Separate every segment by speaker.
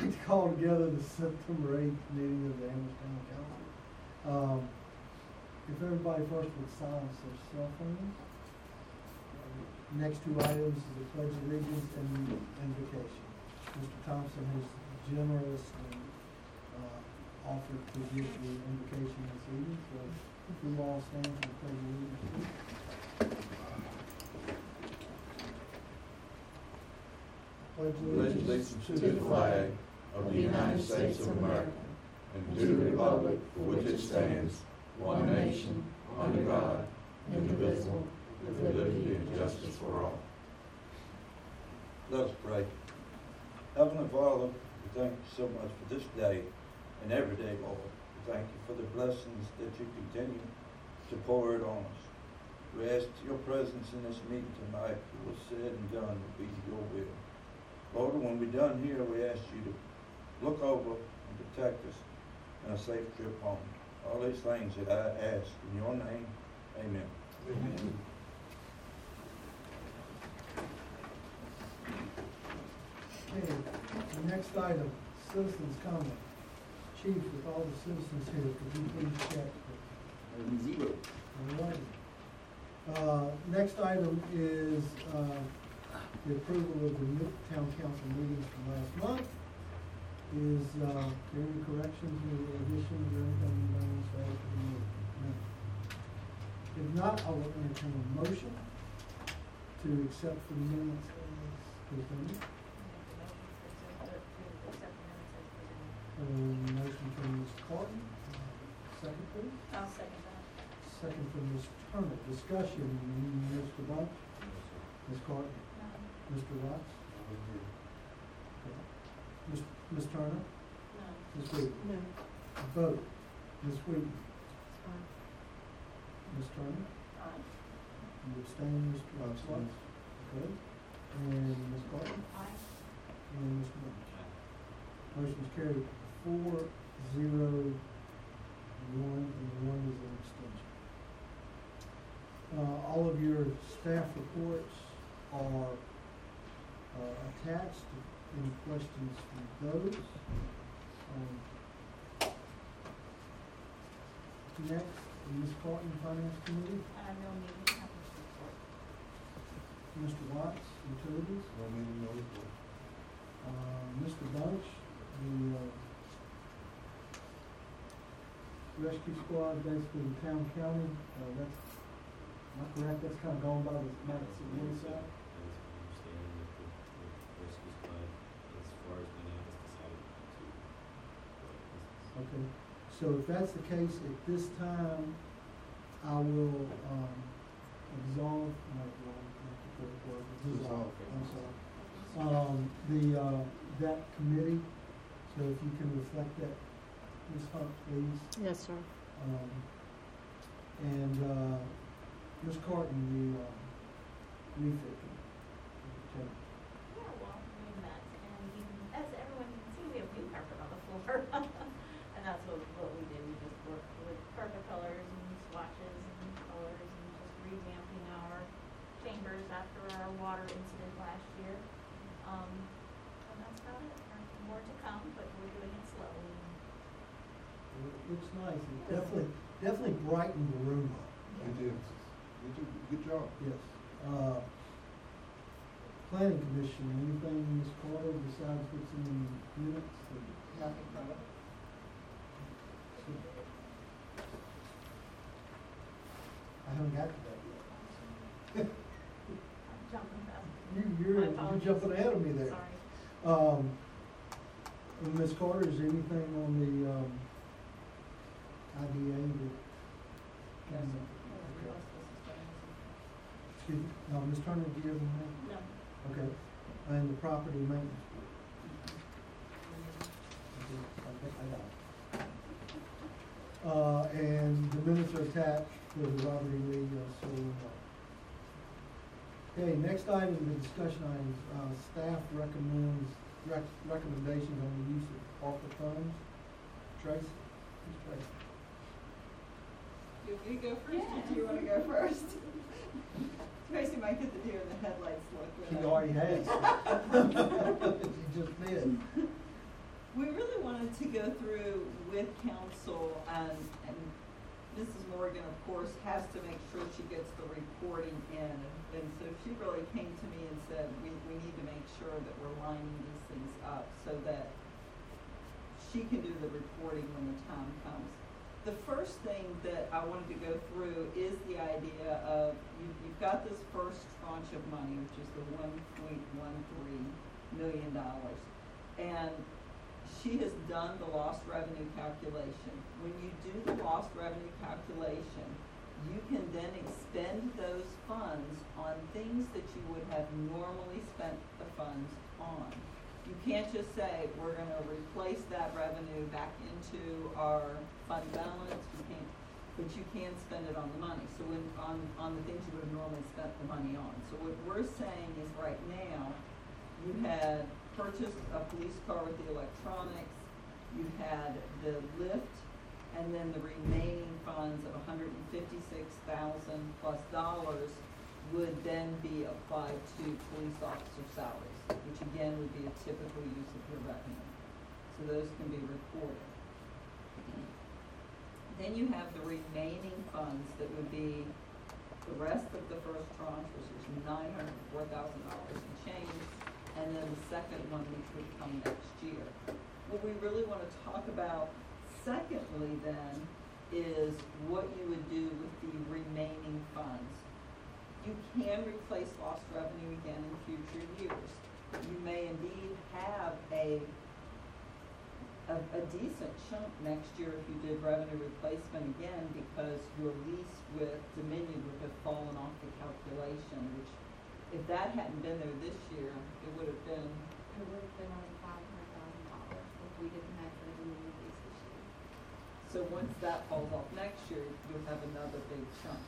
Speaker 1: like to call together the September 8th meeting of the Amherst Town Council. If everybody first would silence their cell phones. Next two items is the Pledge of Allegiance and invocation. Mr. Thompson has generously offered to give the invocation this evening, so if we all stand for the Pledge of Allegiance.
Speaker 2: Pledge allegiance to the flag of the United States of America and to the republic for which it stands, one nation, under God, indivisible, with liberty and justice for all.
Speaker 3: Let us pray. Heavenly Father, we thank you so much for this day and every day, Lord. We thank you for the blessings that you continue to pour it on us. We ask your presence in this meeting tonight, what was said and done will be your will. Lord, when we're done here, we ask you to look over and protect us in a safe trip home. All these things that I ask in your name, amen.
Speaker 2: Amen.
Speaker 1: Okay, the next item, citizens' comment. Chief, with all the citizens here, could you please check?
Speaker 4: Zero.
Speaker 1: All right. Next item is the approval of the new town council meetings from last month. Is there any corrections or additions or anything you want to say to the meeting? No. If not, I will entertain a motion to accept the minutes as presented. Motion from Ms. Carton. Second, please.
Speaker 5: I'll second that.
Speaker 1: Second from Ms. Turner. Discussion, Mr. Bunch? Ms. Carton?
Speaker 5: No.
Speaker 1: Mr. Watts? Okay. Ms. Turner?
Speaker 5: No.
Speaker 1: Ms. Wheaton?
Speaker 5: No.
Speaker 1: Vote. Ms. Wheaton?
Speaker 5: It's fine.
Speaker 1: Ms. Turner?
Speaker 5: Aye.
Speaker 1: You abstain, Mr. Watts? Okay. And Ms. Carton?
Speaker 5: Aye.
Speaker 1: And Mr. Bunch? Motion is carried 4-0-1, and 1 is an abstention. All of your staff reports are attached. Any questions from those? Next, Ms. Carton, Finance Committee.
Speaker 5: No meeting, happens to report.
Speaker 1: Mr. Watts, Utilities.
Speaker 2: No meeting, no report.
Speaker 1: Mr. Bunch, the rescue squad, basically the town county. That's, am I correct? That's kind of gone by the Madison City side. Okay, so if that's the case, at this time, I will dissolve, that committee. So if you can reflect that, Ms. Hunt, please.
Speaker 5: Yes, sir.
Speaker 1: And Ms. Carton, the refit.
Speaker 6: Yeah, well, we met, and as everyone can see, we have new carpet on the floor. And that's what we did. We just worked with carpet colors and swatches and colors and just revamping our chambers after our water incident last year. And that's about it. There's more to come, but we're doing it slowly.
Speaker 1: It looks nice. It definitely brightened the room up.
Speaker 2: You did. You did a good job.
Speaker 1: Yes. Planning Commission, anything, Ms. Carter, besides what's in the minutes?
Speaker 5: Nothing from it.
Speaker 1: I haven't got to that yet.
Speaker 6: I'm jumping fast.
Speaker 1: You're jumping ahead of me there.
Speaker 6: Sorry.
Speaker 1: Ms. Carter, is there anything on the IDA that? Okay. Excuse me, no, Ms. Turner, do you have anything?
Speaker 6: No.
Speaker 1: Okay, and the property maintenance board? Okay, I got it. And the minutes are attached for the Robert E. Lee Solar and Water. Okay, next item, the discussion items, staff recommendations on the use of ARPA funds. Tracy? Ms. Tracy?
Speaker 7: Do you want me to go first, or do you want to go first? Tracy might get the deer in the headlights look.
Speaker 1: She already has. She just did.
Speaker 7: wanted to go through with council, and Mrs. Morgan, of course, has to make sure she gets the reporting in. And so she really came to me and said, we need to make sure that we're lining these things up so that she can do the reporting when the time comes. The first thing that I wanted to go through is the idea of, you've got this first tranche of money, which is the $1.13 million. And she has done the lost revenue calculation. When you do the lost revenue calculation, you can then expend those funds on things that you would have normally spent the funds on. You can't just say, we're gonna replace that revenue back into our fund balance, but you can spend it on the money. So on the things you would have normally spent the money on. So what we're saying is right now, you had purchased a police car with the electronics, you had the lift, and then the remaining funds of $156,000+ would then be applied to police officer salaries, which again would be a typical use of your revenue. So those can be recorded. Then you have the remaining funds that would be the rest of the first tranche, which is $904,000 and change, and then the second one, which would come next year. What we really want to talk about secondly then is what you would do with the remaining funds. You can replace lost revenue again in future years. You may indeed have a decent chunk next year if you did revenue replacement again, because your lease with Dominion would have fallen off the calculation, which if that hadn't been there this year, it would have been.
Speaker 5: It would have been only $500,000 if we didn't have the new lease this year.
Speaker 7: So once that falls off next year, you'll have another big chunk.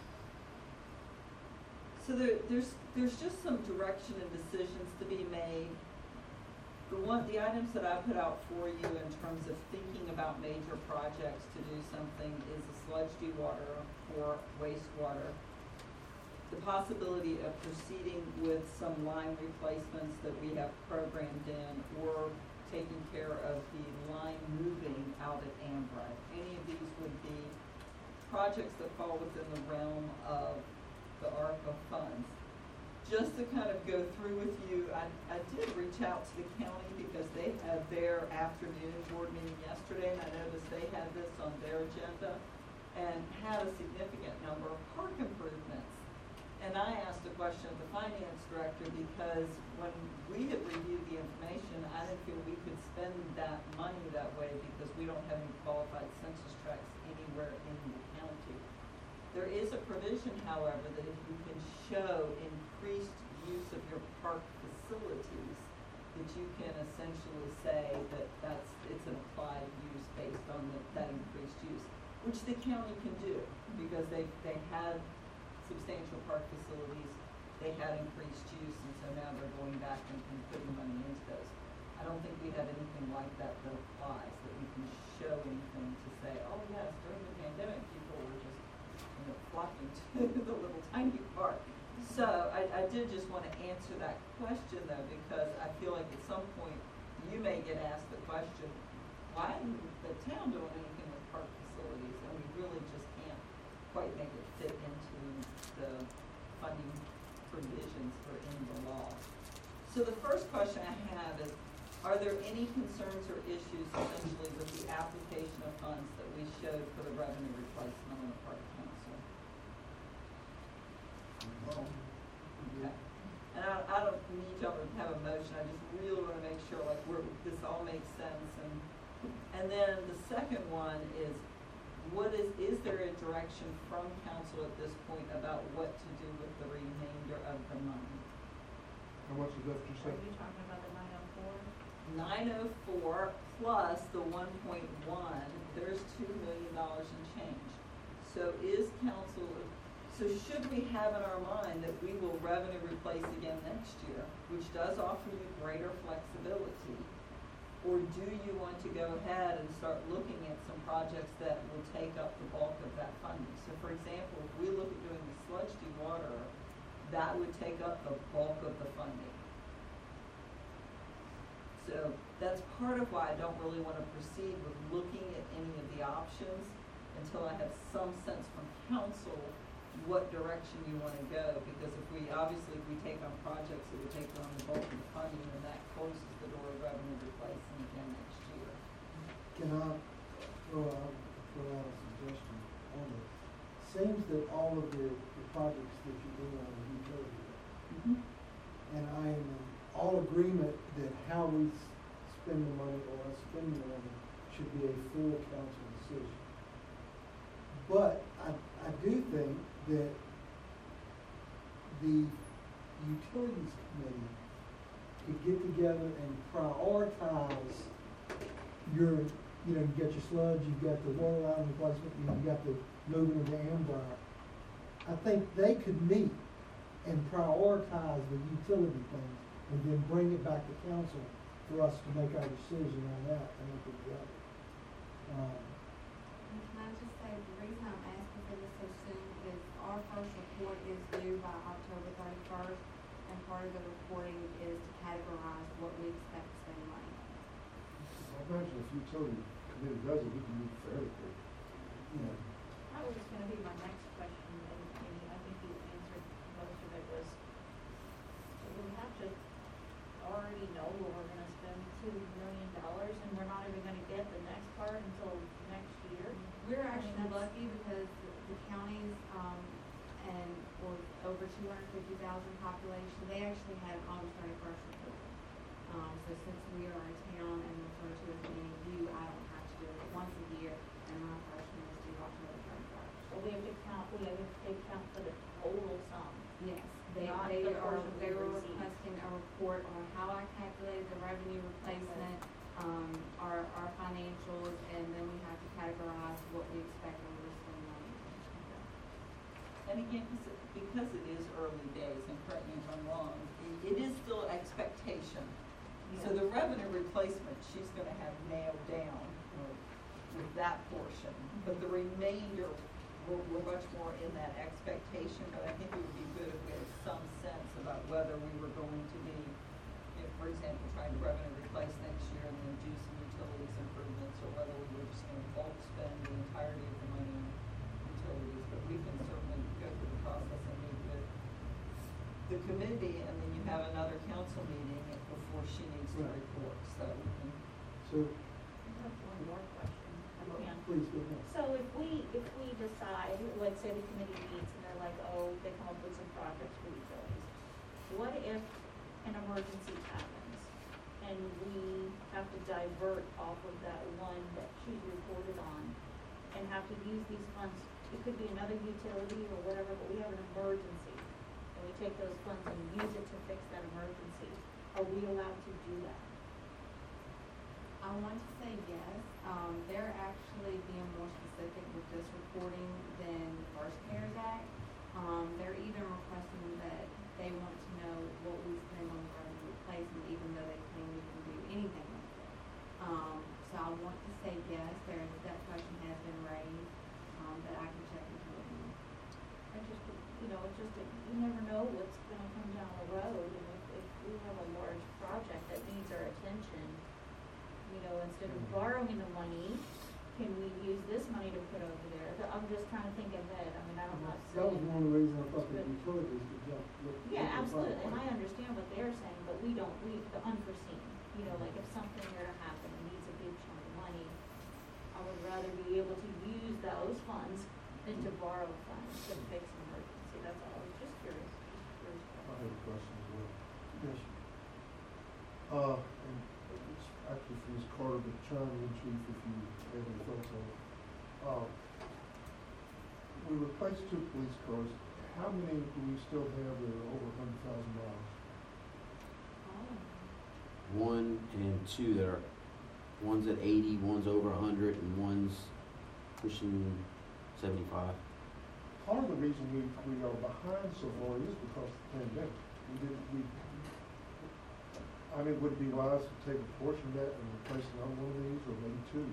Speaker 7: So there's just some direction and decisions to be made. The items that I put out for you in terms of thinking about major projects to do something is a sludge dewater for wastewater, the possibility of proceeding with some line replacements that we have programmed in, or taking care of the line moving out at Ambright. Any of these would be projects that fall within the realm of the ARPA funds. Just to kind of go through with you, I did reach out to the county because they had their afternoon board meeting yesterday, and I noticed they had this on their agenda and had a significant number of park improvements. And I asked a question of the finance director because when we had reviewed the information, I didn't feel we could spend that money that way because we don't have any qualified census tracts anywhere in the county. There is a provision, however, that if you can show increased use of your park facilities, that you can essentially say that it's an applied use based on that increased use, which the county can do because they had substantial park facilities, they had increased use, and so now they're going back and putting money into those. I don't think we have anything like that applies, that we can show anything to say, oh yes, during the pandemic, people were just flocking to the little tiny park. So I did just want to answer that question though, because I feel like at some point you may get asked the question, why isn't the town doing anything with park facilities? And we really just can't quite make it fit into the funding provisions for in the law. So the first question I have is, are there any concerns or issues essentially with the application of funds that we showed for the revenue replacement on the part of council? Okay. And I don't need y'all to have a motion, I just really want to make sure like this all makes sense. And then the second one is, is there a direction from council at this point about what to do with the remainder of the money?
Speaker 2: How much is left, you
Speaker 5: Are
Speaker 2: said?
Speaker 5: you talking about the
Speaker 7: 904
Speaker 5: 904?
Speaker 7: plus the 1.1, there's $2 million in change. So should we have in our mind that we will revenue replace again next year, which does offer you greater flexibility? Or do you want to go ahead and start looking at some projects that will take up the bulk of that funding? So for example, if we look at doing the sludge dewater, that would take up the bulk of the funding. So That's part of why I don't really wanna proceed with looking at any of the options until I have some sense from council what direction you wanna go, because if we take on projects that would take on the bulk of the funding, then that closes the door of revenue replacement again next year.
Speaker 1: Can I throw out a suggestion on it? Seems that all of the projects that you do on the utility, and I am in all agreement that how we spend the money or us spending the money should be a full council decision. But I do think that the utilities committee could get together and prioritize your, you got your sludge, you've got the water line replacement, you've got the moving of the Ambrier. I think they could meet and prioritize the utility things and then bring it back to council for us to make our decision on that and look at the other.
Speaker 5: And can I just say, the reason I'm asking for this so soon is our first report is due by October 31st, and part of the reporting is to categorize what we expect to spend money on.
Speaker 4: I imagine if utility committee does it, we can move fairly quick.
Speaker 6: That was gonna be my next question, and Amy, I think you answered most of it, was, do we have to already know what we're gonna spend $2 million, and we're not even gonna get the next part until next year?
Speaker 5: We're
Speaker 6: I mean,
Speaker 5: actually
Speaker 6: that's-
Speaker 5: lucky because the counties, and or over 250,000 population, they actually had an August 31st report. So since we are a town and refer to as being due, I don't have to do it once a year, and my first one is due October 31st.
Speaker 6: So we have to take count for the total sum.
Speaker 5: Yes, they
Speaker 6: Not
Speaker 5: were
Speaker 6: the portion we received.
Speaker 5: requesting a report on how I calculated the revenue replacement, our financials, and then we have to categorize what we expect over the spend money.
Speaker 7: And again, because it is early days, and correct me if I'm wrong, it is still expectation. So the revenue replacement, she's gonna have nailed down with that portion, but the remainder, we're much more in that expectation, but I think it would be good if we had some sense about whether we were going to be, if, for example, trying to revenue replace next year and then do some utilities improvements, or whether we were just gonna bulk spend the entirety of the money on utilities, but we can certainly go through the process and meet with the committee, and then you have another council meeting before she needs to
Speaker 1: Right.
Speaker 7: report, so we can.
Speaker 1: So,
Speaker 6: I have one more question. Yeah.
Speaker 1: please go ahead.
Speaker 6: So if we decide, like say the committee meets and they're like, oh, they come up with some projects for utilities. What if an emergency happens and we have to divert off of that one that she's reported on and have to use these funds? It could be another utility or whatever, but we have an emergency. And we take those funds and use it to fix that emergency. Are we allowed to do that?
Speaker 5: I want to say yes. They're actually being more specific with this reporting than the first CARES Act. They're even requesting that they want to know what we spend on revenue replacement, even though they claim we can do anything with it. So I want to say yes, that question has been raised, that I can check into it more.
Speaker 6: I just, it's just that you never know what's gonna come down the road, and if we have a large project that needs our attention, instead of borrowing the money, can we use this money to put over there? I'm just trying to think ahead, I'm not
Speaker 1: That was
Speaker 6: saying.
Speaker 1: one of the reasons I thought the
Speaker 6: But-
Speaker 1: utilities could jump.
Speaker 6: Yeah, absolutely, and I understand what they're saying, but the unforeseen, like if something were to happen and needs a big chunk of money, I would rather be able to use those funds than to borrow funds to fix an emergency, that's all, I was just curious.
Speaker 4: I have a question as well.
Speaker 1: Yes.
Speaker 4: And it's actually for Ms. Carter, but chime in, Chief, if you have any thoughts on it. We replaced 2 police cars. How many do we still have that are over 100,000 miles?
Speaker 5: Oh.
Speaker 2: 1 and 2 that are, one's at 80, one's over 100, and one's pushing 75.
Speaker 4: Part of the reason we are behind so far is because of the pandemic. Would it be wise to take a portion of that and replace another one of these, or maybe 2?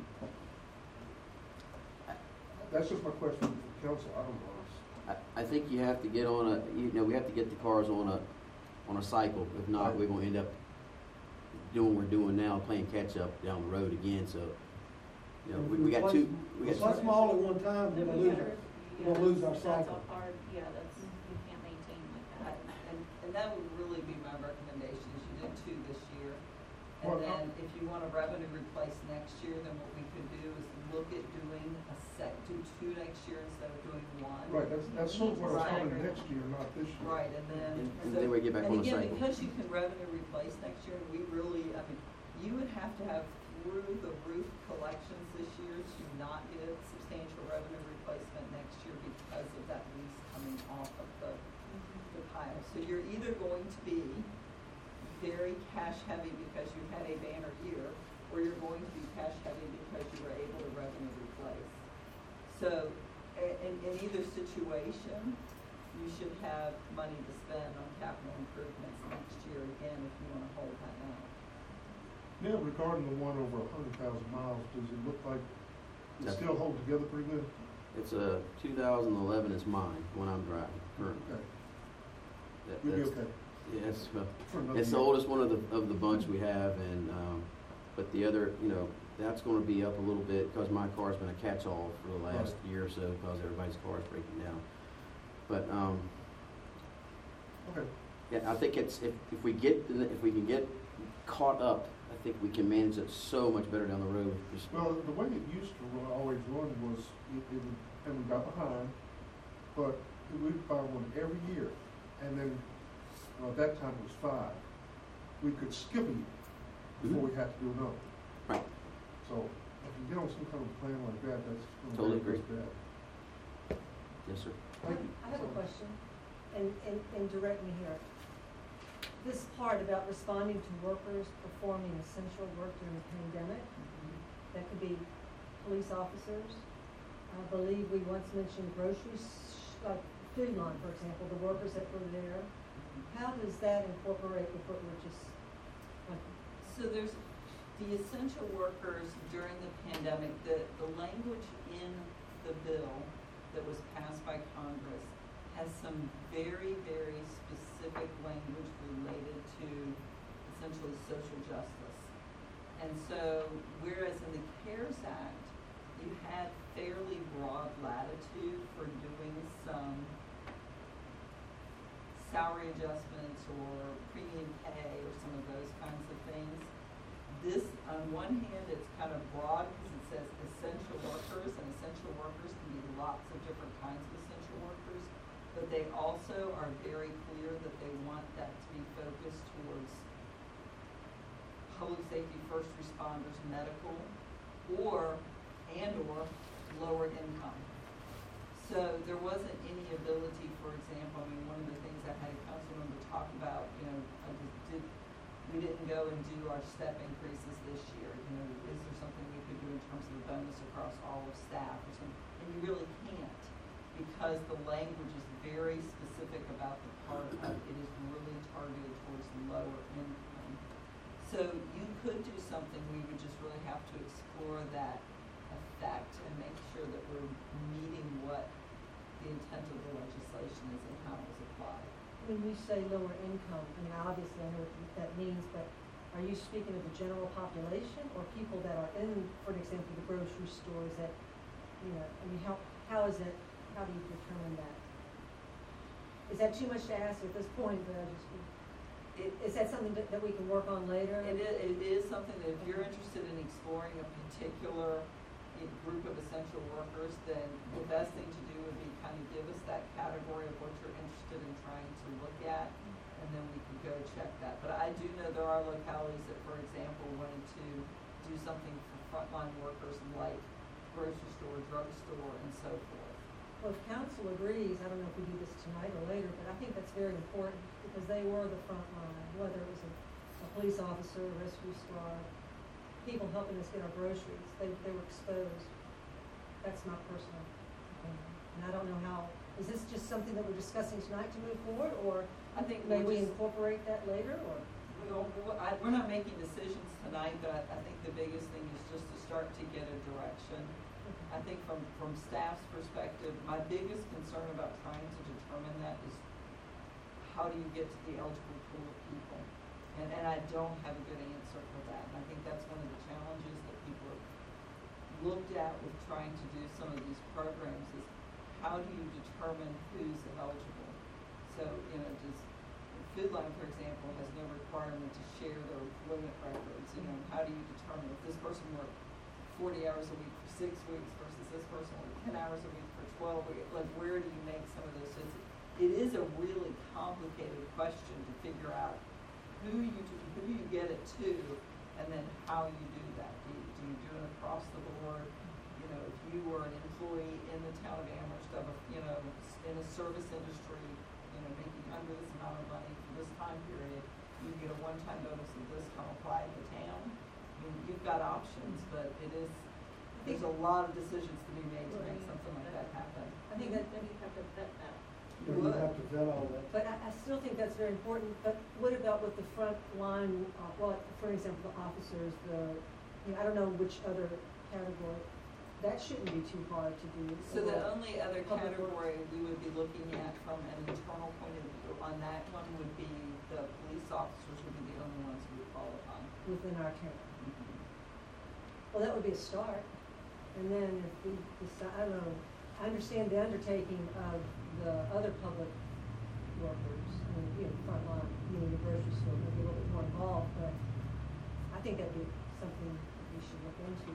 Speaker 4: That's just my question for council, I don't know.
Speaker 2: I think you have to get on we have to get the cars on a cycle. If not, we're going to end up
Speaker 8: doing what we're doing now, playing catch up down the road again, so, you know, we got two, we
Speaker 1: If
Speaker 8: got
Speaker 1: let's them all at one time,
Speaker 6: Then
Speaker 1: we'll
Speaker 6: we
Speaker 1: lose
Speaker 6: better-
Speaker 1: it.
Speaker 6: yeah,
Speaker 1: We'll lose our
Speaker 6: that's
Speaker 1: cycle.
Speaker 6: a hard, yeah, that's, we can't maintain like that.
Speaker 7: And that would really be my recommendation, is you did 2 this year. And
Speaker 4: Well,
Speaker 7: then if you want to revenue replace next year, then what we could do is look at doing do 2 next year instead of doing 1.
Speaker 4: Right, that's sort of what I was
Speaker 7: Right.
Speaker 4: talking next year, not this year.
Speaker 7: Right, and then.
Speaker 8: And then we get back on the
Speaker 7: And
Speaker 8: cycle.
Speaker 7: again, because you can revenue replace next year, we really, I mean, you would have to have through the roof collections this year to not get substantial revenue replacement next year because of that lease coming off of the pile. So you're either going to be very cash heavy because you had a banner year, or you're going to be cash heavy because you were able to revenue replace. So, in either situation, you should have money to spend on capital improvements next year again if you want to hold that out.
Speaker 4: Now, regarding the one over 100,000 miles, does it look like it
Speaker 8: That's-
Speaker 4: still hold together pretty good?
Speaker 8: It's a 2011 is mine, when I'm driving currently.
Speaker 4: Okay,
Speaker 8: That-
Speaker 4: you'll be
Speaker 8: that's-
Speaker 4: okay.
Speaker 8: Yeah, it's,
Speaker 4: For another
Speaker 8: it's the
Speaker 4: year.
Speaker 8: oldest one of the bunch we have, and, but the other, you know, that's gonna be up a little bit, because my car's been a catch-all for the last
Speaker 4: Right.
Speaker 8: year or so, because everybody's car is breaking down. But,
Speaker 4: Okay,
Speaker 8: yeah, I think it's, if we can get caught up, I think we can manage it so much better down the road. Just,
Speaker 4: well, the way it used to always run was, it would, and we got behind, but we'd buy one every year, and then, at that time it was 5. We could skip a year before we had to do another.
Speaker 8: Right.
Speaker 4: So, if you get on some kind of plan like that, that's
Speaker 8: Totally
Speaker 4: gonna be
Speaker 8: agree.
Speaker 4: bad.
Speaker 8: yes, sir.
Speaker 4: Thank you.
Speaker 9: I have a question, and direct me here. This part about responding to workers performing essential work during the pandemic, that could be police officers. I believe we once mentioned like Food Line, for example, the workers that were there. How does that incorporate with what we're just, like,
Speaker 7: So there's the essential workers during the pandemic, the language in the bill that was passed by Congress has some very, very specific language related to essentially social justice. And so, whereas in the CARES Act, you had fairly broad latitude for doing some salary adjustments or premium pay or some of those kinds of things. This, on one hand, it's kind of broad because it says essential workers, and essential workers can be lots of different kinds of essential workers, but they also are very clear that they want that to be focused towards public safety, first responders, medical, or lower income. So there wasn't any ability, for example, I mean, one of the things I had a council member talk about, you know, we didn't go and do our step increases this year. You know, is there something we could do in terms of the bonus across all of staff or something? And you really can't, because the language is very specific about the part of it is really targeted towards lower income. So you could do something, we would just really have to explore that effect and make sure that we're meeting what the intent of the legislation is and how it's applied.
Speaker 9: when you say lower income, I mean, obviously I know what that means, but are you speaking of the general population or people that are in, for example, the grocery stores that, you know, I mean, how is it, how do you determine that? Is that too much to ask at this point, but I just, is that something that we can work on later?
Speaker 7: It is something that if you're interested in exploring a particular group of essential workers, then the best thing to do would be kind of give us that category of what you're interested in trying to look at, and then we can go check that. But I do know there are localities that, for example, wanted to do something for frontline workers like grocery store, drugstore, and so forth.
Speaker 9: Well, if council agrees, I don't know if we do this tonight or later, but I think that's very important because they were the front line, whether it was a police officer, a rescue squad, people helping us get our groceries, they were exposed. That's my personal opinion. And I don't know how, is this just something that we're discussing tonight to move forward, or
Speaker 7: I think
Speaker 9: may we
Speaker 7: we'll just-
Speaker 9: incorporate that later, or?
Speaker 7: We're not making decisions tonight, but I think the biggest thing is just to start to get a direction. I think from staff's perspective, my biggest concern about trying to determine that is how do you get to the eligible pool of people? And I don't have a good answer for that, and I think that's one of the challenges that people have looked at with trying to do some of these programs is how do you determine who's eligible? So, you know, does Food Line, for example, has no requirement to share their employment records, you know, how do you determine if this person worked 40 hours a week for 6 weeks versus this person worked 10 hours a week for 12 weeks, like where do you make some of those? So it is a really complicated question to figure out who you get it to, and then how you do that. Do you do it across the board? You know, if you were an employee in the town of Amherst of a, you know, in a service industry, you know, making under this amount of money for this time period, you get a one-time bonus of this can apply to the town. I mean, you've got options, but there's a lot of decisions to be made to make something like that happen.
Speaker 9: I think that,
Speaker 6: Then you have to vet that.
Speaker 1: So you have to vet all that.
Speaker 9: but I still think that's very important, but what about with the front line, well, for example, the officers, you know, I don't know which other category, that shouldn't be too hard to do.
Speaker 7: So the only other
Speaker 9: Public
Speaker 7: category we would be looking at from an internal point of view on that one would be the police officers would be the only ones who would qualify.
Speaker 9: Within our town. Well, that would be a start, and then if we decide, I don't know, I understand the undertaking of the other public workers, and, you know, front line, you know, the grocery store, maybe a little bit more involved, but I think that'd be something we should look into.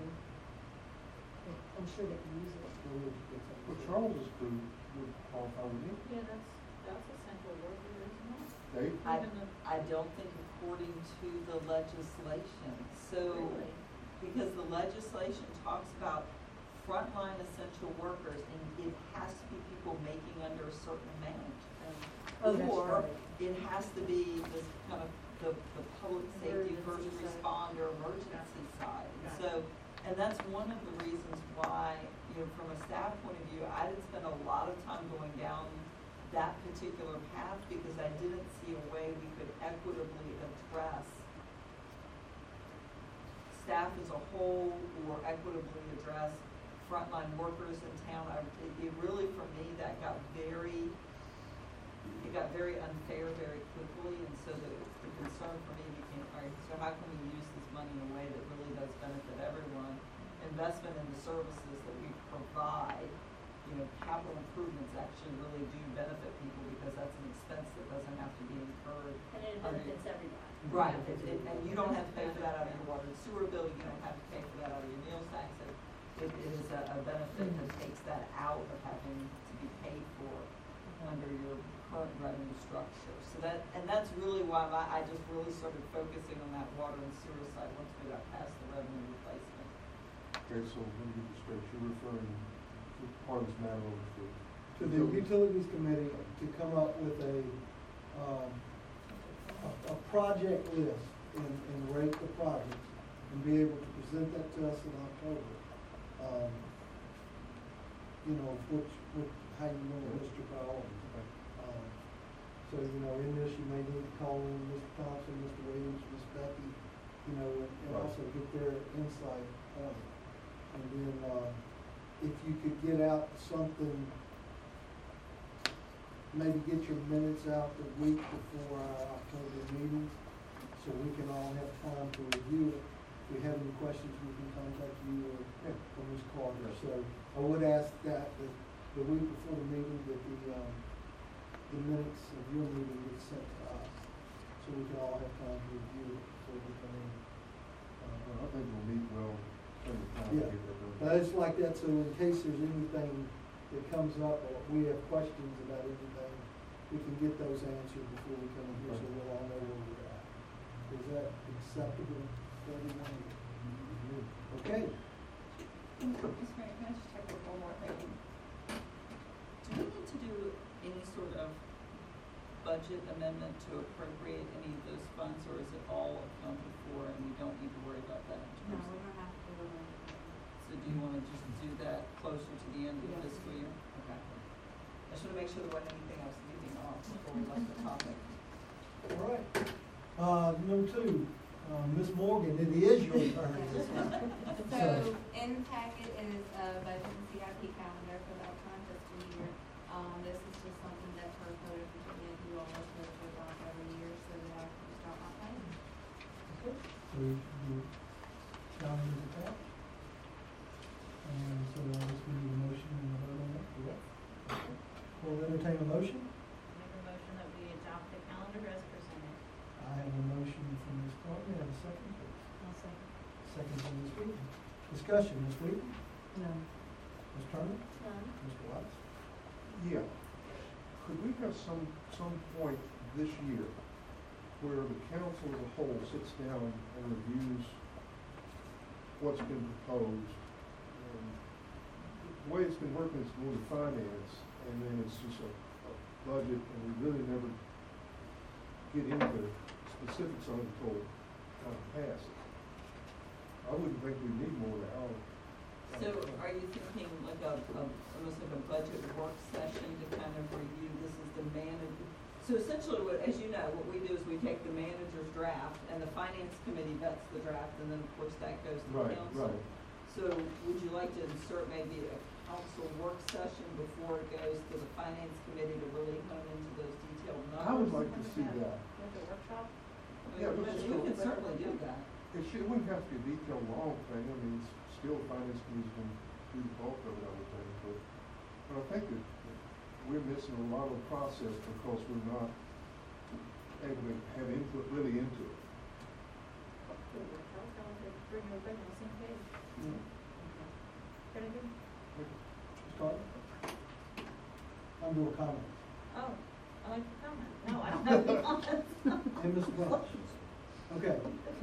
Speaker 9: I'm sure they can use it.
Speaker 4: Well, Charles's group would qualify with me.
Speaker 6: Yeah, that's essential worker, isn't it?
Speaker 4: They,
Speaker 7: I don't think according to the legislation, so,
Speaker 6: Really?
Speaker 7: because the legislation talks about frontline essential workers, and it has to be people making under a certain amount.
Speaker 9: Oh, that's
Speaker 7: Or
Speaker 9: right.
Speaker 7: it has to be this kind of the public safety, first
Speaker 6: Emergency side.
Speaker 7: responder, emergency side. And so, and that's one of the reasons why, you know, from a staff point of view, I didn't spend a lot of time going down that particular path because I didn't see a way we could equitably address staff as a whole or equitably address frontline workers in town. It really, for me, that got very unfair very quickly, and so the concern for me became, all right, so how can we use this money in a way that really does benefit everyone? Investment in the services that we provide, you know, capital improvements actually really do benefit people because that's an expense that doesn't have to be incurred.
Speaker 6: And it benefits everybody.
Speaker 7: Right, and you don't have to pay for that out of your water and sewer bill, you don't have to pay for that out of your meals tax. It is a benefit that takes that out of having to be paid for under your current revenue structure. So that's really why I just really started focusing on that water and sewer side once we got past the revenue replacement.
Speaker 4: okay, so let me get this straight, you're referring to part of this matter over
Speaker 1: To the Utilities Committee to come up with a project list and rate the projects and be able to present that to us in October. You know, how you want to list your priorities. So, you know, in this, you may need to call in Mr. Thompson, Mr. Williams, Ms. Becky, you know, and
Speaker 4: Right.
Speaker 1: also get their insight on it. And then, if you could get out something, maybe get your minutes out the week before our October meeting, so we can all have time to review it. If we have any questions, we can contact you or Ms. Carter. So I would ask that the week before the meeting, that the minutes of your meeting get sent to us, so we can all have time to review it before we come in.
Speaker 4: I think we'll meet well, spend the time to
Speaker 1: Yeah.
Speaker 4: get that done.
Speaker 1: But it's like that, so in case there's anything that comes up, or we have questions about anything, we can get those answered before we come in here, so we'll all know where we're at. Is that acceptable to everyone? Okay.
Speaker 7: Ms. Mary, can I just check with one more thing? Do we need to do any sort of budget amendment to appropriate any of those funds, or is it all accounted for and we don't need to worry about that in
Speaker 5: No,
Speaker 7: terms
Speaker 5: we
Speaker 7: of?
Speaker 5: don't have to do it.
Speaker 7: So do you wanna just do that closer to the end of the
Speaker 5: Yes.
Speaker 7: fiscal year? Okay. I just wanna make sure there wasn't anything else leaving off before we left the topic.
Speaker 1: All right. Number two, Ms. Morgan, it is your turn.
Speaker 5: So in the packet is a budget and CIP calendar for the upcoming fiscal year. This is just something that per code of Virginia, you all are supposed to adopt every year so that I can start my planning.
Speaker 1: So the calendar is attached. And so I guess we need a motion and a vote on that, correct? We'll entertain a motion.
Speaker 6: Make a motion that we adopt the calendar as presented.
Speaker 1: I have a motion from Ms. Carter, have a second, please.
Speaker 9: I'll second.
Speaker 1: Second from Ms. Wheaton. Discussion, Ms. Wheaton,
Speaker 9: No.
Speaker 1: Ms. Turner,
Speaker 9: None.
Speaker 1: Mr. Watts.
Speaker 4: Yeah. Could we have some point this year where the council as a whole sits down and reviews what's been proposed? The way it's been working is going to finance, and then it's just a budget, and we really never get into specifics on it until kind of pass it. I wouldn't think we need more of our.
Speaker 7: So are you thinking like almost like a budget work session to kind of review, this is the manager? So essentially what, as you know, what we do is we take the manager's draft and the finance committee vets the draft, and then of course that goes to the council.
Speaker 4: Right.
Speaker 7: So would you like to insert maybe a council work session before it goes to the finance committee to really hone into those detailed numbers?
Speaker 4: I would like to see that.
Speaker 6: Like a workshop?
Speaker 4: Yeah,
Speaker 7: We can certainly do that.
Speaker 4: It wouldn't have to be a detailed long thing. I mean, it's still the finance committee's going to do the bulk of it, I would think. But I think that we're missing a lot of the process because we're not able to have input really into it.
Speaker 6: Good workshop, I want to bring everybody on the same page. Pretty good.
Speaker 1: Ms. Carter? Under comments.
Speaker 6: Oh, I like your comment. No, I don't have any comments.
Speaker 1: And Ms. Welch. Okay,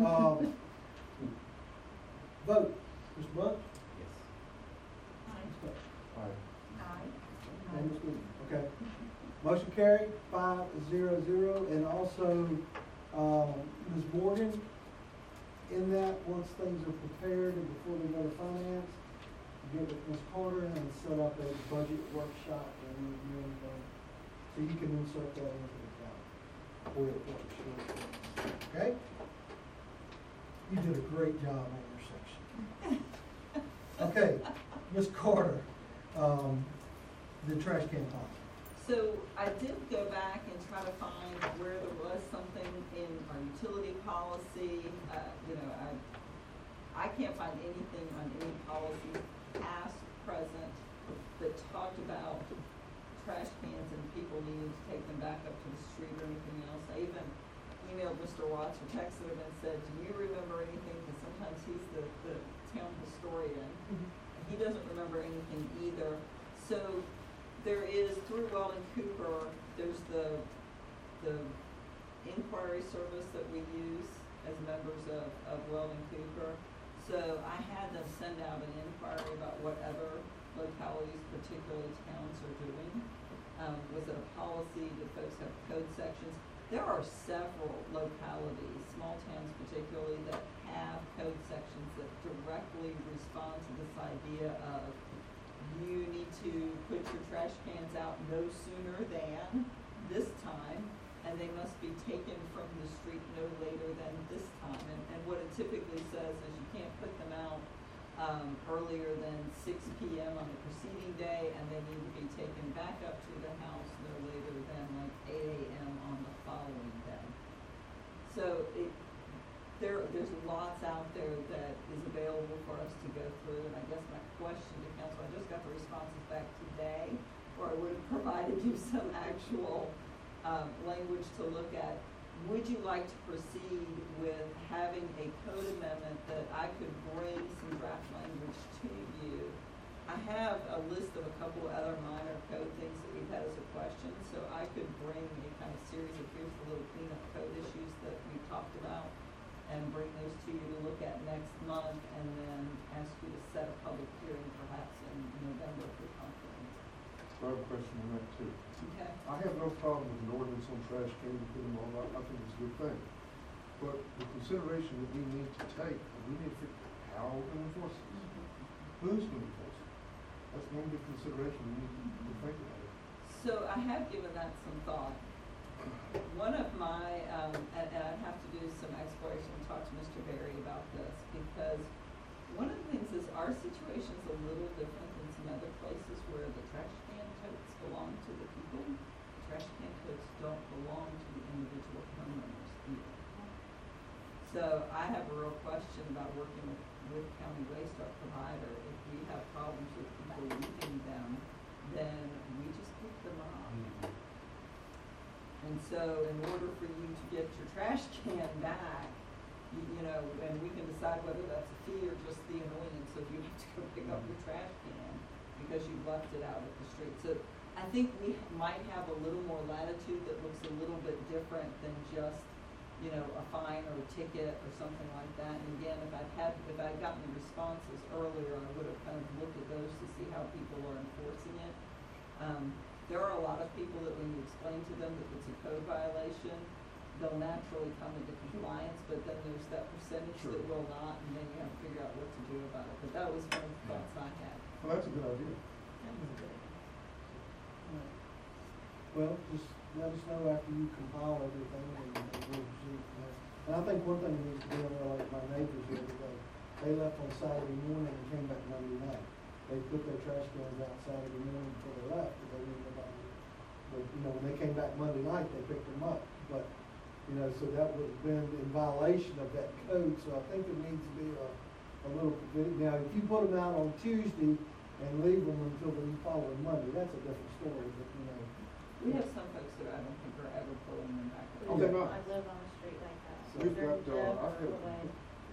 Speaker 1: vote. Mr. Welch?
Speaker 8: Yes.
Speaker 1: Ms. Welch?
Speaker 6: Aye.
Speaker 1: And Ms. Wheaton, okay. Motion carried, 5-0-0, and also, Ms. Morgan, in that, once things are prepared and before they go to finance, get with Ms. Carter and set up a budget workshop and review everything. So you can insert that into the calendar for your workshop. Okay? You did a great job on your section. Okay, Ms. Carter, the trash can policy.
Speaker 7: So I did go back and try to find where there was something in our utility policy. I can't find anything on any policy, past, present, that talked about trash cans and people needing to take them back up to the street or anything else. I even emailed Mr. Watts or texted him and said, do you remember anything? Because sometimes he's the town historian. He doesn't remember anything either. So there is, through Weldon Cooper, there's the inquiry service that we use as members of Weldon Cooper. So I had them send out an inquiry about what other localities, particularly towns, are doing. Was it a policy? Do folks have code sections? There are several localities, small towns particularly, that have code sections that directly respond to this idea of you need to put your trash cans out no sooner than this time, and they must be taken from the street no later than this time. And what it typically says is you can't put them out earlier than 6 p.m. on the preceding day, and they need to be taken back up to the house no later than like 8 a.m. on the following day. So there's lots out there that is available for us to go through, and I guess my question to council, I just got the responses back today, or I would have provided you some actual language to look at. Would you like to proceed with having a code amendment that I could bring some draft language to you? I have a list of a couple of other minor code things that we've had as a question, so I could bring a kind of series of here's the little cleanup code issues that we talked about and bring those to you to look at next month, and then ask you to set a public hearing perhaps in November if you're comfortable.
Speaker 4: So I have a question on that too.
Speaker 7: Okay?
Speaker 4: I have no problem with an ordinance on trash cans, put them all out. I think it's a good thing. But the consideration that we need to take, we need to figure out how we're going to enforce this. Who's going to enforce it? That's one big consideration we need to think about it.
Speaker 7: So I have given that some thought. One of my, and I'd have to do some exploration and talk to Mr. Berry about this, because one of the things is our situation is a little different than some other places where the trash can totes belong to the people. The trash can totes don't belong to the individual homeowners either. So I have a real question about working with county waste, our provider. If we have problems with people leaving them, then we just pick them up. And so in order for you to get your trash can back, you know, and we can decide whether that's a fee or just the annoyance of you have to go pick up your trash can because you left it out at the street. So I think we might have a little more latitude that looks a little bit different than just, you know, a fine or a ticket or something like that. And again, if I'd gotten the responses earlier, I would have kind of looked at those to see how people are enforcing it. There are a lot of people that when you explain to them that it's a code violation, they'll naturally come into compliance, but then there's that percentage that will not, and then you have to figure out what to do about it. But that was one of the thoughts I had.
Speaker 4: Well, that's a good idea.
Speaker 1: Well, just let us know after you compile everything and we'll proceed from there. And I think one thing that needs to be on there, like my neighbors the other day, they left on Saturday morning and came back Monday night. They put their trash cans out Saturday morning before they left, but they didn't know about it. But, you know, when they came back Monday night, they picked them up. But, you know, so that would have been in violation of that code, so I think there needs to be a little, now, if you put them out on Tuesday and leave them until the following Monday, that's a different story, but, you know.
Speaker 7: We have some folks that I don't think are ever pulling them back.
Speaker 4: Oh, they're not.
Speaker 6: I live on the street like that.
Speaker 1: So
Speaker 4: We've
Speaker 6: They're
Speaker 4: got,
Speaker 6: dead
Speaker 4: I've had,
Speaker 6: away.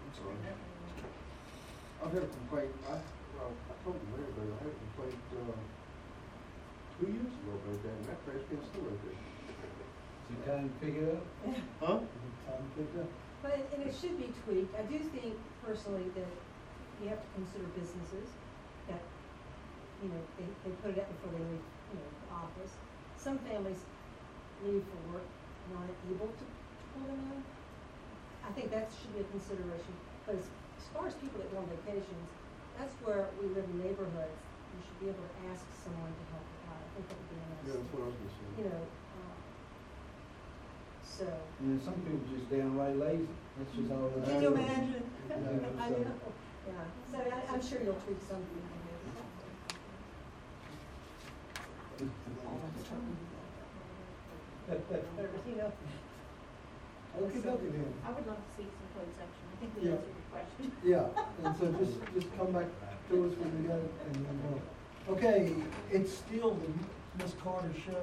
Speaker 4: I've had a complaint, I told the mayor about it, I had a complaint, 2 years ago about that, and that trash can's still right there.
Speaker 2: Is it time to pick it up?
Speaker 4: Huh?
Speaker 1: Time to pick up.
Speaker 9: But, and it should be tweaked. I do think personally that you have to consider businesses that, you know, they put it up before they leave, you know, the office. Some families leave for work not able to pull them in. I think that should be a consideration. But as far as people that go on vacations, that's where we live in neighborhoods. You should be able to ask someone to help you out. I think that would be a nice,
Speaker 4: Yeah, that's what I was gonna say.
Speaker 9: you know, so.
Speaker 2: And then some people just downright lazy. That's just all it is.
Speaker 9: Can you imagine?
Speaker 2: Yeah,
Speaker 9: I
Speaker 2: so-
Speaker 9: know, yeah. So I'm sure you'll tweak something. You know.
Speaker 1: Okay, then.
Speaker 6: I would love to see some code section. I think we
Speaker 1: Yeah.
Speaker 6: answered your question.
Speaker 1: Yeah, and so just come back to us when we got it and then go. Okay, it's still the Miss Carter show,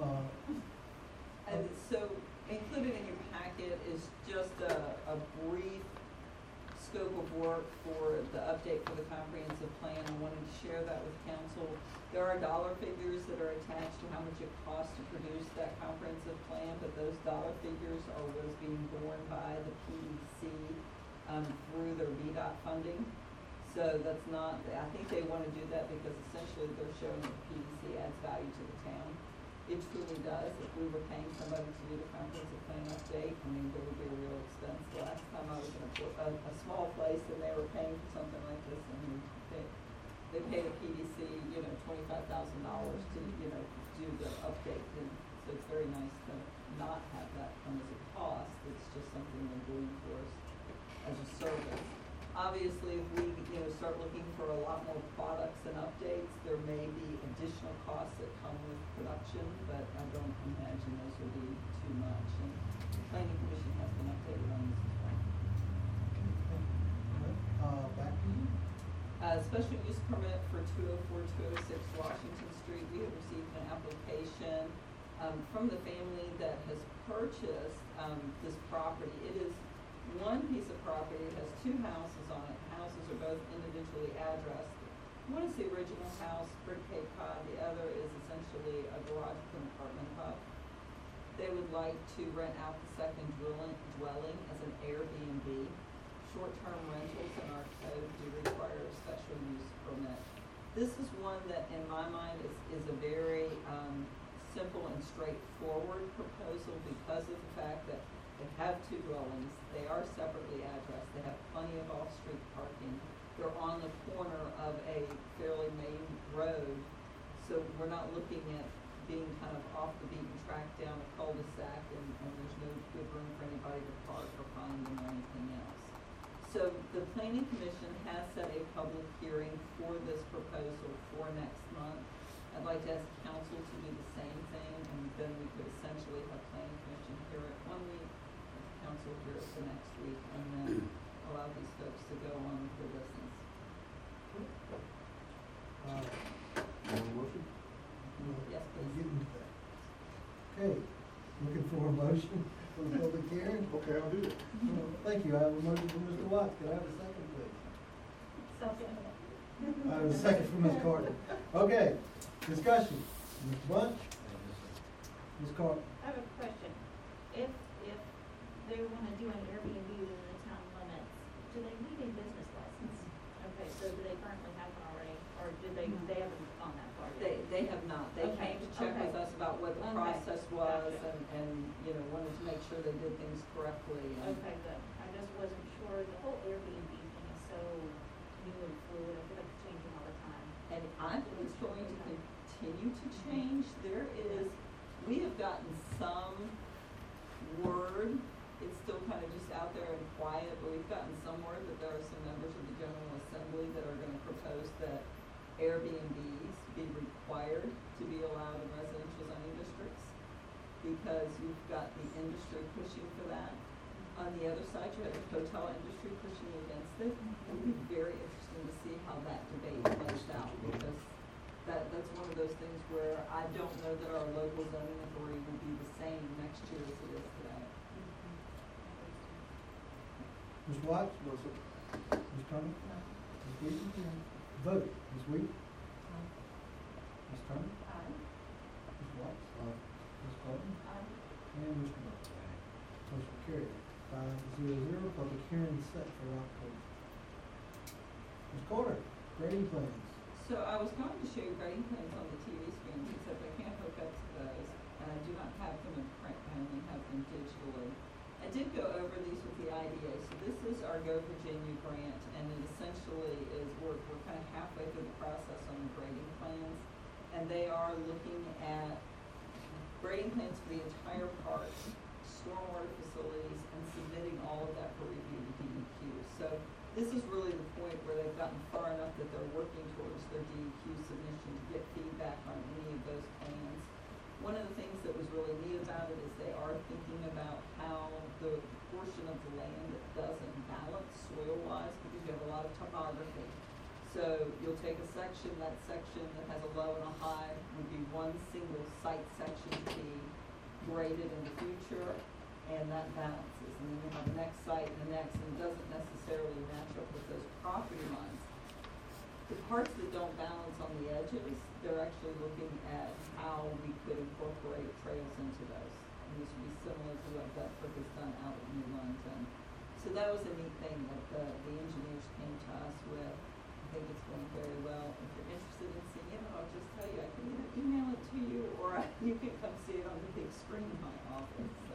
Speaker 7: And so included in your packet is just a brief scope of work for the update for the comprehensive plan. I wanted to share that with council. There are dollar figures that are attached to how much it costs to produce that comprehensive plan, but those dollar figures are what is being borne by the PDC through their VDOT funding. So that's not, I think they want to do that because essentially they're showing that the PDC adds value to the town. It truly does. If we were paying somebody to do the comprehensive plan update, I mean, there would be a real expense. The last time I was in a small place and they were paying for something like this, and they paid a PDC, you know, $25,000 to, you know, do the update. And so it's very nice to not have that come as a cost. It's just something they're doing for us as a service. Obviously, if we, you know, start looking for a lot more products and updates, there may be additional costs that come with production, but I don't imagine those will be too much. And the planning commission has been updated on this as well.
Speaker 1: back to you.
Speaker 7: Special use permit for 204-206 Washington Street. We have received an application from the family that has purchased this property. It is one piece of property. It has two houses on it. Houses are both individually addressed. One is the original house, Brick Cape Cod. The other is essentially a garage with an apartment hub. They would like to rent out the second dwelling as an Airbnb. Short-term rentals in our code do require a special use permit. This is one that, in my mind, is a very simple and straightforward proposal because of the fact that they have two dwellings. They are separately addressed. They have plenty of off-street parking. They're on the corner of a fairly main road, so we're not looking at being kind of off the beaten track down a cul-de-sac, and there's no good room for anybody to park or find them or anything else. So the Planning Commission has set a public hearing for this proposal for next month. I'd like to ask council to do the same thing, and then we could essentially have Planning Commission hear it 1 week, council here for next week, and then allow these folks to go on with their business.
Speaker 4: You want a motion?
Speaker 7: Yes,
Speaker 1: We're
Speaker 7: please.
Speaker 1: getting to that. Okay, looking for a motion for the public hearing?
Speaker 4: Okay, I'll do it.
Speaker 1: Thank you, I have a motion from Mr. Watts, can I have a second, please? I have a second from Ms. Carter. Okay, discussion, Mr. Bunch? Ms. Carter?
Speaker 6: I have a question. If they wanna do an Airbnb within the town limits, do they need a business license? Okay, so do they currently have one already, or do they haven't gone that far yet?
Speaker 7: They have not. They
Speaker 6: Okay,
Speaker 7: came to check with
Speaker 6: okay.
Speaker 7: us about what the
Speaker 6: Okay,
Speaker 7: process was
Speaker 6: gotcha.
Speaker 7: and, you know, wanted to make sure they did things correctly. and-
Speaker 6: Okay, good. I just wasn't sure. The whole Airbnb thing is so new and fluid. I feel like it's changing all the time.
Speaker 7: And I think it's going to continue to change. We have gotten some word, it's still kind of just out there and quiet, but we've gotten some word that there are some members of the General Assembly that are gonna propose that Airbnbs be required to be allowed in residential zoning districts, because you've got the industry pushing for that. On the other side, you have the hotel industry pushing against it. It would be very interesting to see how that debate plays out, because that's one of those things where I don't know that our local zoning authority will be the same next year as it is today.
Speaker 1: Ms. Watts?
Speaker 4: No, sir.
Speaker 1: Ms. Turner? Ms. Wheaton? Vote, Ms. Wheaton? Ms. Turner? Ms. Watts? Ms. Carter? And Mr. Bunch? Motion carried, 5-0. Public hearing set for October. Ms. Carter, grading plans.
Speaker 7: So I was going to show you grading plans on the TV screens, except I can't hook up to those, and I do not have them in print, I only have them digitally. I did go over these with the IDA, so this is our Go Virginia grant, and it essentially is, we're kind of halfway through the process on the grading plans, and they are looking at grading plans for the entire park, stormwater facilities, and submitting all of that for review to DEQ. So this is really the point where they've gotten far enough that they're working towards their DEQ submission to get feedback on any of those plans. One of the things that was really neat about it is they are thinking about how the portion of the land that doesn't balance soil-wise, because you have a lot of topography. So you'll take a section, that section that has a low and a high would be one single site section to be graded in the future, and that balances. And then you have the next site and the next, and it doesn't necessarily match up with those property lines. The parts that don't balance on the edges, they're actually looking at how we could incorporate trails into those. And this would be similar to what Bedford has done out at New London. So that was a neat thing that the engineers came to us with. I think it's going very well. If you're interested in seeing it, I'll just tell you, I can either email it to you or you can come see it on the big screen in my office, so.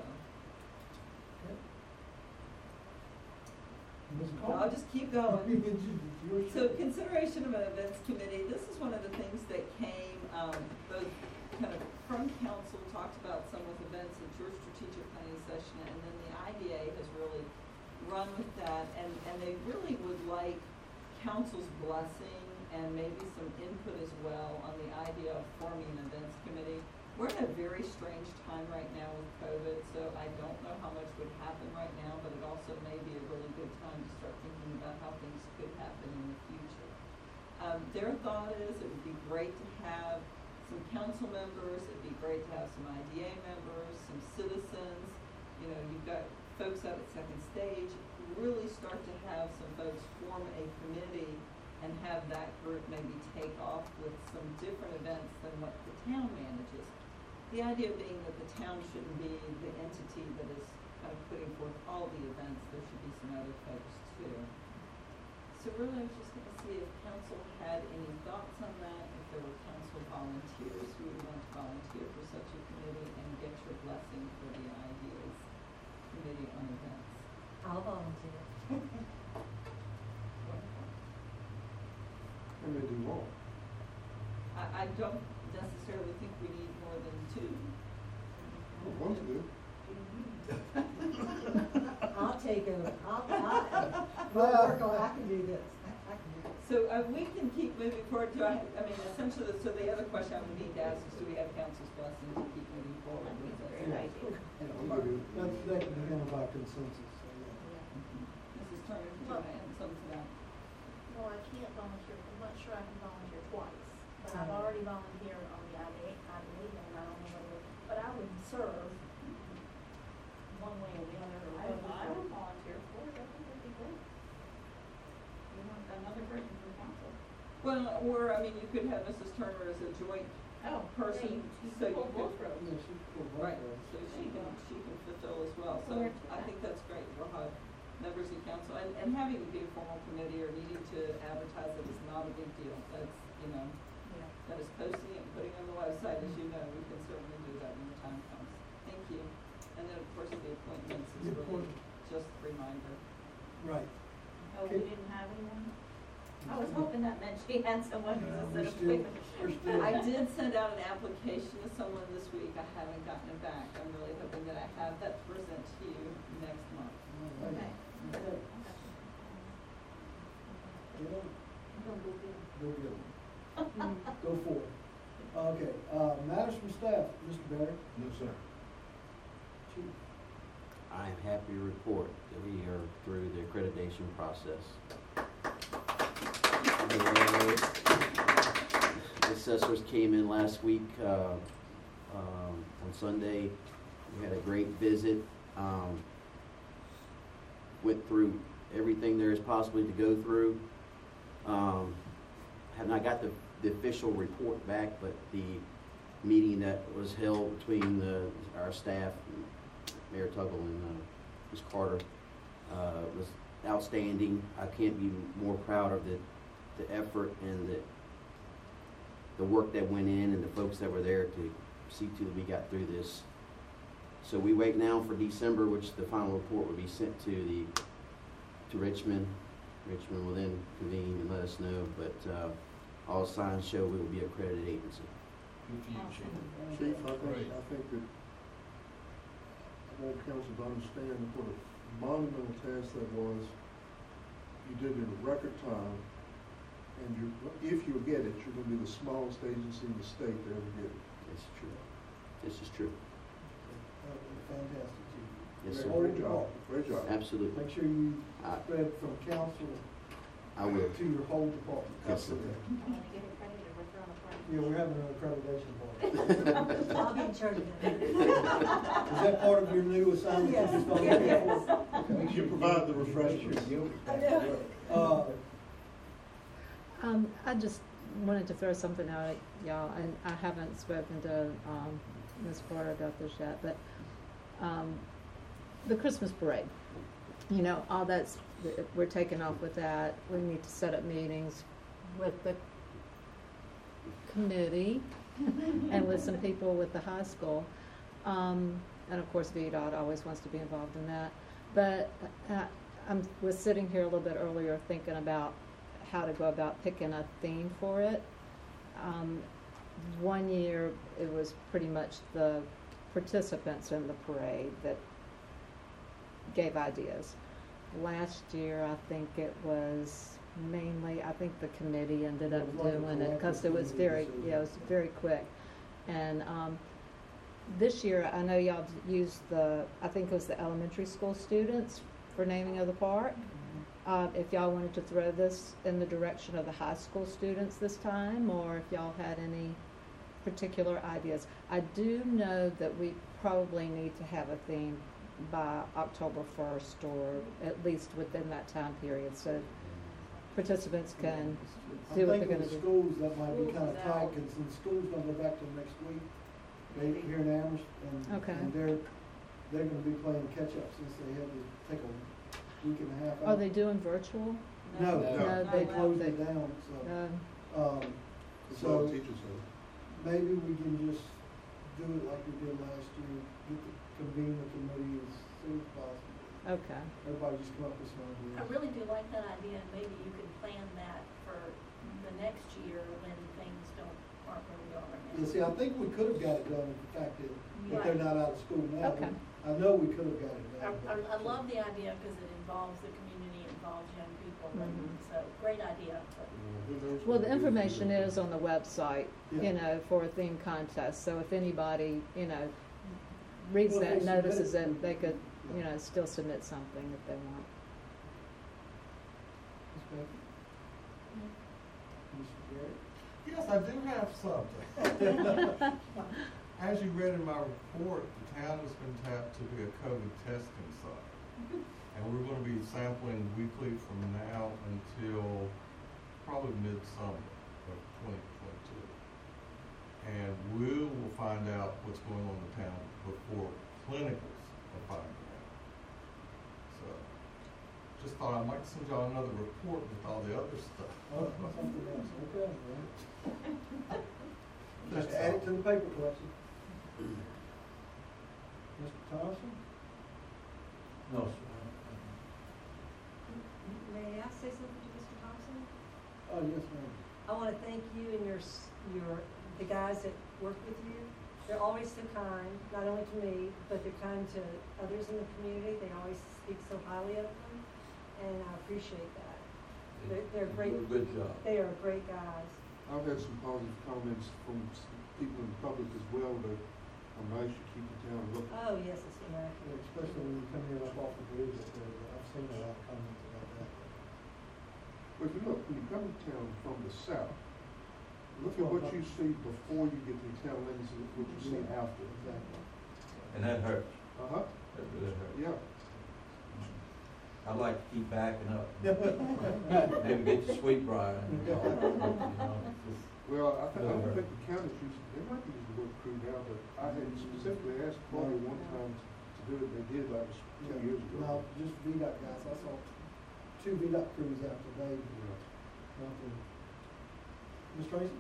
Speaker 1: Ms.
Speaker 7: But
Speaker 1: Carter?
Speaker 7: I'll just keep going.
Speaker 1: It's your
Speaker 7: So
Speaker 1: turn.
Speaker 7: consideration of an events committee, this is one of the things that came, both kind of from council, talked about some with events at your strategic planning session, and then the IDA has really run with that, and they really would like council's blessing and maybe some input as well on the idea of forming an events committee. We're in a very strange time right now with COVID, so I don't know how much would happen right now, but it also may be a really good time to start thinking about how things could happen in the future. Their thought is it would be great to have some council members, it'd be great to have some IDA members, some citizens. You know, you've got folks out at Second Stage, really start to have some folks form a committee and have that group maybe take off with some different events than what the town manages. The idea being that the town shouldn't be the entity that is kind of putting forth all the events, there should be some other folks too. So really, I was just gonna see if council had any thoughts on that, if there were council volunteers who would want to volunteer for such a committee, and get your blessing for the ideas committee on events.
Speaker 9: I'll volunteer.
Speaker 4: And they do more.
Speaker 7: I don't necessarily think we need more than two.
Speaker 4: Well, one to do.
Speaker 9: I'll take over. I'll work on, I can do this. I can do this.
Speaker 7: So So, we can keep moving forward to, I mean, essentially, so the other question I would need to ask is, do we have council's blessing to keep moving forward with this?
Speaker 6: Great idea.
Speaker 1: That can be handled by consensus, so, yeah.
Speaker 7: Mrs. Turner, do you want to add something to that?
Speaker 10: No, I can't volunteer, I'm not sure I can volunteer twice, but I've already volunteered on the IDA, and I don't know whether, but I would serve one way or the other.
Speaker 6: I would volunteer for it, I think that'd be great. You want another person for council?
Speaker 7: Well, or, I mean, you could have Mrs. Turner as a joint person, so you
Speaker 6: pull
Speaker 7: could.
Speaker 6: both rows.
Speaker 1: Yeah, she could go
Speaker 7: Right,
Speaker 1: both ways.
Speaker 7: so she can fulfill as well, so
Speaker 6: Forward to
Speaker 7: I
Speaker 6: that.
Speaker 7: think that's great, we'll have members of council, and having it be a formal committee or needing to advertise it is not a big deal, that's, you know, that is posting it and putting it on the website, as you know, we can certainly do that when the time comes. Thank you, and then, of course, the appointments is
Speaker 1: The
Speaker 7: really
Speaker 1: appointment.
Speaker 7: just a reminder.
Speaker 1: Right.
Speaker 6: Oh, we didn't have anyone? I was hoping that meant she had someone who's a
Speaker 1: We're
Speaker 6: set
Speaker 1: still,
Speaker 6: appointment.
Speaker 1: we're still.
Speaker 7: I did send out an application to someone this week, I haven't gotten it back, I'm really hoping that I have that to present to you next month.
Speaker 6: Okay.
Speaker 1: Okay. Get on. Go get 'em. Go for it. Okay, matters from staff, Mr. Barry.
Speaker 4: No, sir.
Speaker 1: Chief.
Speaker 8: I am happy to report that we are through the accreditation process. The assessors came in last week, on Sunday. We had a great visit. Went through everything there is possibly to go through. Have not got the official report back, but the meeting that was held between our staff, Mayor Tuggle and Ms. Carter, was outstanding. I can't be more proud of the effort and the work that went in and the folks that were there to see to that we got through this. So we wait now for December, which the final report will be sent to Richmond. Richmond will then convene and let us know, but all signs show we will be an accredited agency.
Speaker 4: Chief, I think that I want council to understand what a monumental task that was. You did it in record time, and if you get it, you're gonna be the smallest agency in the state to ever get it.
Speaker 8: This is true. This is true.
Speaker 1: Fantastic, Chief.
Speaker 8: Yes,
Speaker 1: Great
Speaker 8: sir.
Speaker 1: whole
Speaker 4: Great job,
Speaker 1: department.
Speaker 4: great job.
Speaker 8: Absolutely.
Speaker 1: Make sure you
Speaker 8: I-
Speaker 1: spread from council
Speaker 8: I will.
Speaker 1: to your whole department.
Speaker 8: Yes, sir.
Speaker 6: I'm gonna get accredited, we're throwing a party.
Speaker 1: Yeah, we're having an accreditation party.
Speaker 9: I'll be in charge of that.
Speaker 1: Is that part of your new assignment?
Speaker 9: Yes.
Speaker 1: You just volunteered for?
Speaker 4: You provide the refreshments.
Speaker 9: I know.
Speaker 11: I just wanted to throw something out at y'all, and I haven't spoken to Ms. Porter about this yet, but the Christmas parade, you know, all that's, we're taking off with that. We need to set up meetings with the committee and with some people with the high school. And of course, VDOT always wants to be involved in that. But I was sitting here a little bit earlier thinking about how to go about picking a theme for it. One year, it was pretty much the participants in the parade that gave ideas. Last year, I think it was mainly, I think the committee ended up
Speaker 1: It was like a
Speaker 11: doing it because it was
Speaker 1: collective
Speaker 11: very,
Speaker 1: committee
Speaker 11: yeah, it was very quick. And this year, I know y'all used I think it was the elementary school students for naming of the park. If y'all wanted to throw this in the direction of the high school students this time, or if y'all had any particular ideas. I do know that we probably need to have a theme by October 1st, or at least within that time period, so participants can do what they're gonna
Speaker 1: I think
Speaker 11: do.
Speaker 1: with schools, that might be kind of
Speaker 6: Schools
Speaker 1: tight,
Speaker 6: out.
Speaker 1: because the school's gonna go back to next week, here in Amherst, and,
Speaker 11: Okay.
Speaker 1: and they're gonna be playing catch-up since they had to take a week and a half out.
Speaker 11: Are they doing virtual?
Speaker 1: No,
Speaker 11: No,
Speaker 1: they
Speaker 11: they-
Speaker 1: closed it down, so,
Speaker 11: No.
Speaker 4: That's all
Speaker 1: so
Speaker 4: the teachers have.
Speaker 1: maybe we can just do it like we did last year, convene the committee as soon as possible.
Speaker 11: Okay.
Speaker 1: Everybody just come up with some ideas.
Speaker 10: I really do like that idea, and maybe you could plan that for the next year when things aren't where we are right now.
Speaker 1: Yeah, see, I think we could have got it done with the fact that they're not out of school now.
Speaker 11: Okay.
Speaker 1: I know we could have got it
Speaker 10: I,
Speaker 1: done.
Speaker 10: I love the idea because it involves the community and involves young people, and
Speaker 11: Mhm.
Speaker 10: so, great idea, but
Speaker 11: Well, the information is on the website,
Speaker 1: Yeah.
Speaker 11: you know, for a theme contest, so if anybody, you know, reads
Speaker 1: Well,
Speaker 11: that,
Speaker 1: they
Speaker 11: notices
Speaker 1: submit it.
Speaker 11: it, they could, you
Speaker 1: Yeah.
Speaker 11: know, still submit something if they want.
Speaker 1: Ms. Becky? Mr. Garrett?
Speaker 12: Yes, I do have something. As you read in my report, the town has been tapped to be a COVID testing site. And we're gonna be sampling weekly from now until probably midsummer of 2022. And we will find out what's going on in the town before clinicals are finding out. So, just thought I might send y'all another report with all the other stuff.
Speaker 1: Oh, something else, okay, well. Just add it to the paper collection. Mr. Thompson?
Speaker 3: No, sir.
Speaker 9: May I say something to Mr. Thompson?
Speaker 1: Oh, yes, ma'am.
Speaker 9: I want to thank you and the guys that work with you. They're always so kind, not only to me, but they're kind to others in the community. They always speak so highly of them, and I appreciate that. They're
Speaker 3: You
Speaker 9: great.
Speaker 3: do a good job.
Speaker 9: They are great guys.
Speaker 4: I've had some positive comments from people in the public as well, that how nice you keep the town looking.
Speaker 9: Oh, yes, it's immaculate.
Speaker 1: Especially when you come here up off the bridge up there, I've seen a lot of comments about that.
Speaker 4: But you look, when you come to town from the south, look at what you see before you get to the town limits and what you see after.
Speaker 1: Exactly.
Speaker 3: And that hurts.
Speaker 4: Uh-huh,
Speaker 3: That really hurts.
Speaker 4: yeah.
Speaker 3: I'd like to keep backing up. Maybe get to Sweetbriar and all, you know, just-
Speaker 4: Well, I
Speaker 3: Really
Speaker 4: don't
Speaker 3: hurt.
Speaker 4: think the county's using, they might be using the word crew now, but I had specifically asked Claudia one time to do it, and they did, that was 2 years ago.
Speaker 1: No, just VDOT guys, I saw 2 VDOT crews out today,
Speaker 4: Yeah.
Speaker 1: nothing. Ms. Tracy?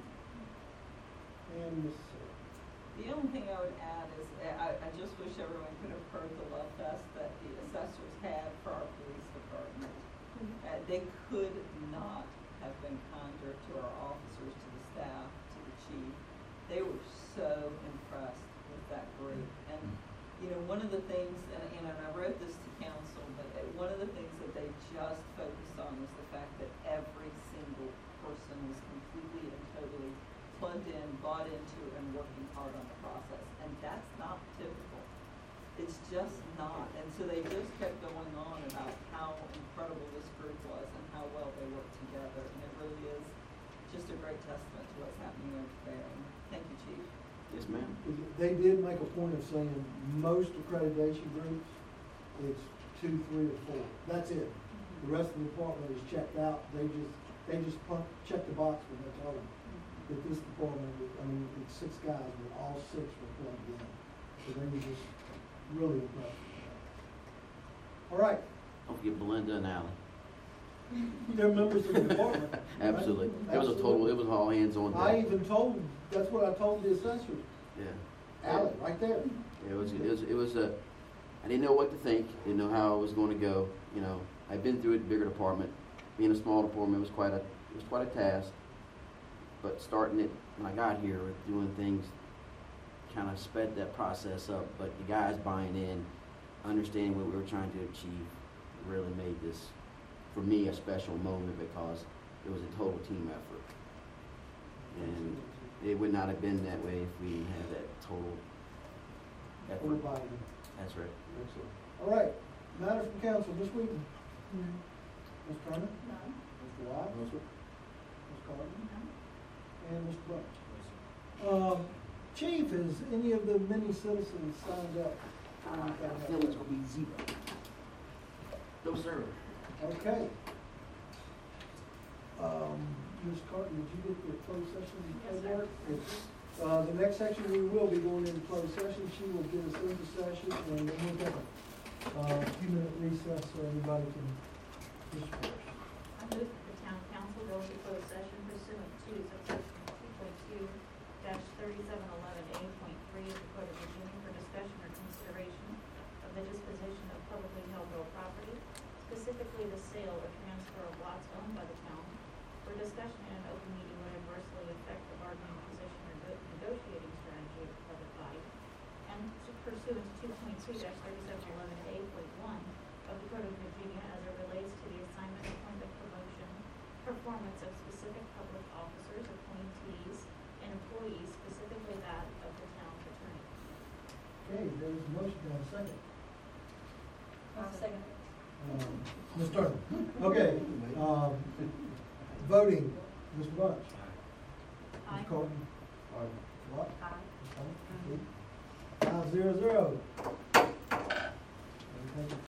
Speaker 1: And Ms.
Speaker 7: The only thing I would add is, I just wish everyone could have heard the love fest that the assessors had for our police department. They could not have been kinder to our officers, to the staff, to the chief. They were so impressed with that group. And, you know, one of the things, and I wrote this to council, but one of the things that they just focused on was the fact that every single person was completely and totally plugged in, bought into, and working hard on the process. And that's not typical. It's just not. And so they just kept going on about how incredible this group was and how well they worked together. And it really is just a great testament to what's happening over there. And thank you, Chief.
Speaker 8: Yes, ma'am.
Speaker 1: They did make a point of saying most accreditation groups, it's 2, 3, or 4. That's it. The rest of the department is checked out. They just check the box when they tell them. But this department, I mean, it's 6 guys, but all 6 were plugged in. So they were just really impressed. All right,
Speaker 8: Don't forget Belinda and Allie.
Speaker 1: they're members of the department. right?
Speaker 8: Absolutely. It was a total, it was all hands on
Speaker 1: I
Speaker 8: deck.
Speaker 1: even told, that's what I told the assessors.
Speaker 8: Yeah.
Speaker 1: Allie, right there.
Speaker 8: It was a, I didn't know what to think, didn't know how it was going to go. You know, I've been through it, bigger department. Being a small department was quite a task. But starting it when I got here, doing things, kind of sped that process up. But the guys buying in, understanding what we were trying to achieve, really made this, for me, a special moment because it was a total team effort. And it would not have been that way if we didn't have that total effort.
Speaker 1: Everybody.
Speaker 8: That's right.
Speaker 4: Excellent.
Speaker 1: All right, matters from council this week. Ms. Turner?
Speaker 10: none.
Speaker 1: Mr. White?
Speaker 4: No, sir.
Speaker 1: Ms. Carter? And Mr. Butler? Chief, has any of the many citizens signed up?
Speaker 8: I got a feeling it's gonna be 0. No, sir.
Speaker 1: Okay. Ms. Carter, did you get the closed session
Speaker 10: Yes, sir.
Speaker 1: paperwork? The next section, we will be going into closed session. She will get us into session, and then we'll take a few-minute recess so everybody can disperse.
Speaker 6: I move that the town council go into closed session pursuant to subsection 2.2-3711A.3 of the Code of Virginia for discussion or consideration of the disposition of publicly held real property, specifically the sale or transfer of lots owned by the town, where discussion in an open meeting would adversely affect the bargaining position or negotiating strategy of the public body, and pursuant to 2.2-3711A.1 of the Code of Virginia as it relates to the assignment
Speaker 1: Okay, there's a motion, do I have a second?
Speaker 10: I'll second it.
Speaker 1: Ms. Turner. Okay, voting, Mr. Bunch.
Speaker 6: Aye.
Speaker 1: Ms. Carton.
Speaker 4: Aye.
Speaker 1: What?
Speaker 10: Aye.
Speaker 1: 5-0.